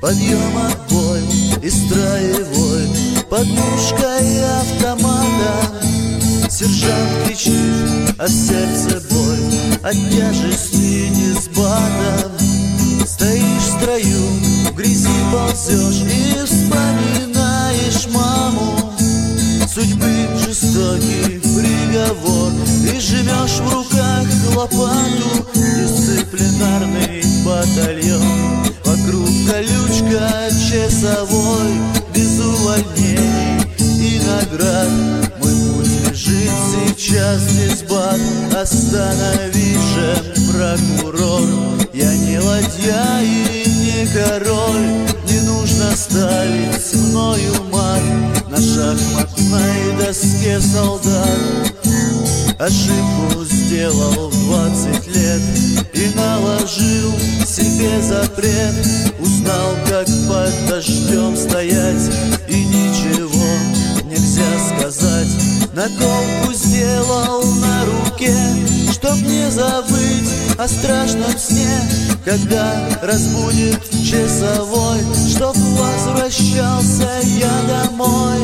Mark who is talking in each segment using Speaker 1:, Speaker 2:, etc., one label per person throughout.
Speaker 1: Подъем, отбой и строевой, под мушкой автомата. Сержант кричит, а в сердце боль от тяжести дисбата. Стоишь в строю, в грязи ползешь и вспоминаешь маму. Судьбы жестокий приговор, и сжимешь в руках лопату. Дисциплинарный батальон, вокруг колючка часовой, без увольнений и наград. Мой путь лежит сейчас дисбат, останови же, прокурор. Я не ладья и не король, не нужно ставить мною мат на шахматной доске солдат. Ошибку сделал в 20 лет и наложил себе запрет. Узнал, как под дождем стоять, и ничего нельзя сказать. Наколку сделал на руке, чтоб не забыть о страшном сне, когда разбудит часовой, чтоб возвращался я домой.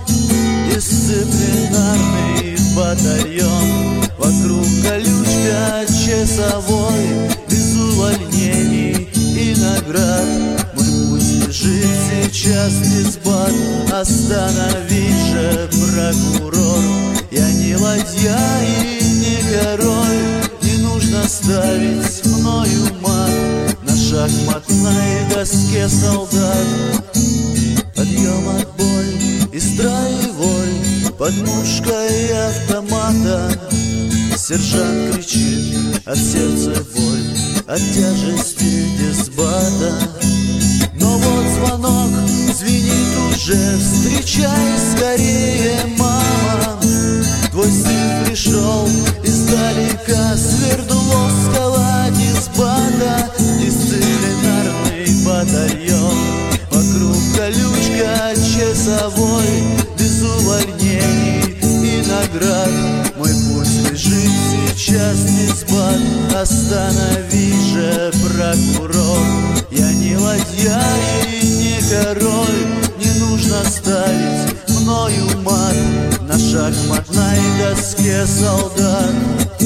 Speaker 1: Дисциплинарный батальон, вокруг колючка часовой, без увольнений и наград. Мой путь лежит сейчас дисбат, останови же, прокурор. Я не ладья и не король, не нужно ставить мною мат на шахматной доске солдат. Подъем, отбой и строевой, под мушкой автомата. Сержант кричит, а в сердце боль от тяжести дисбата. Но вот звонок звенит уже, встречай скорее, мама. Твой сын пришел издалека, Свердловского дисбата. Дисциплинарный батальон, вокруг колючка часовой, без увольнений и наград. Мой путь лежит сейчас дисбат, останови же, прокурор. Я не ладья и не король, не нужно ставить мною мат на шахматной доске солдат.